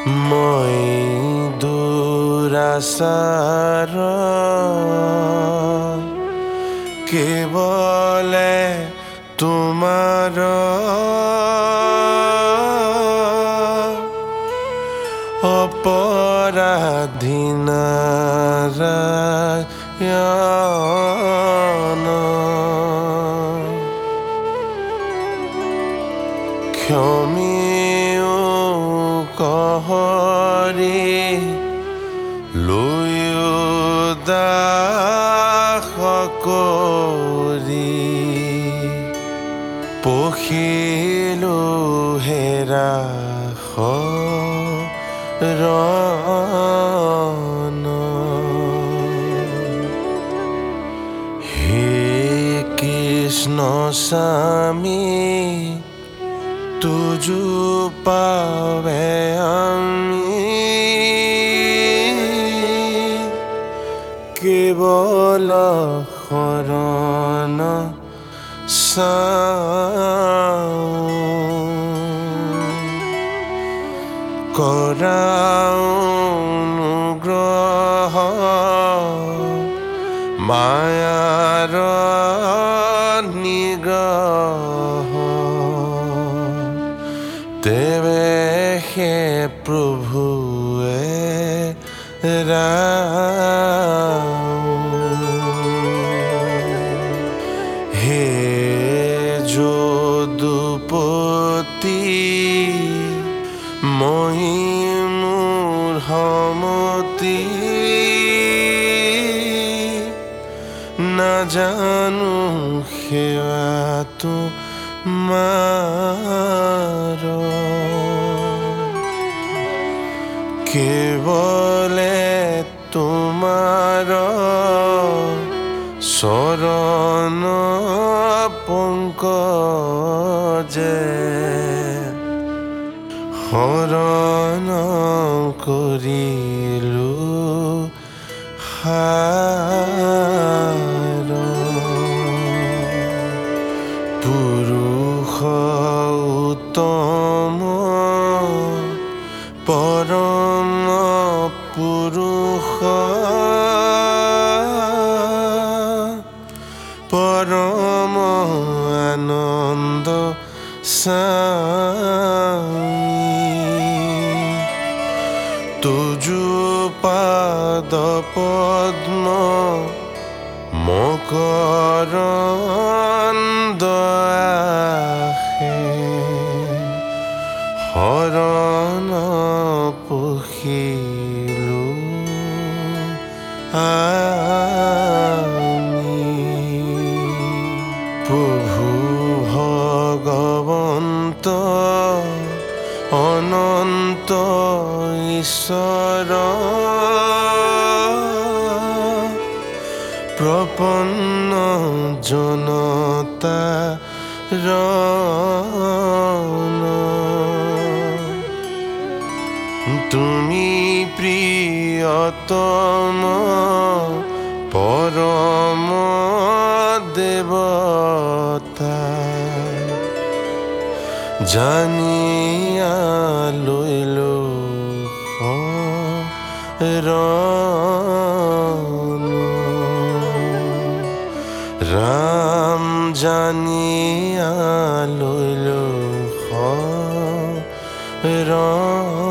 মই দুৰাচাৰ কেৱলে তোমাৰ অপৰাধী নাৰায়ণ ক্ষমিও কহৰি লৈও দাস কৰি পখিলো হেৰা শৰণ হে কৃষ্ণ স্বামী তুজো পাৱে আমি কেৱল শৰণ কৰাও অনুগ্ৰহ মায়াৰ নিগ্ৰহ তেৱে হে প্ৰভুৱে হে যদুপতি মই মোৰ সমতি নাজানো সেৱাটো মাৰ কেৱলে তোমাৰ চৰণ পংকজে শৰণ কৰিলো সাৰ পুৰুষ উত্তম পৰম পুৰুষ পৰম আনন্দ তুজো পাদ পদ্ম মকৰন্দ আহে শৰণ পখিলো আমি প্ৰভু ভগৱন্ত অনন্ত ঈশ্বৰ প্ৰপন্ন জনতাৰ তুমি প্ৰিয়তম পৰম দেৱতা জানিয়া লৈলো শৰণ ৰাম জানিয়া লৈলো শৰণ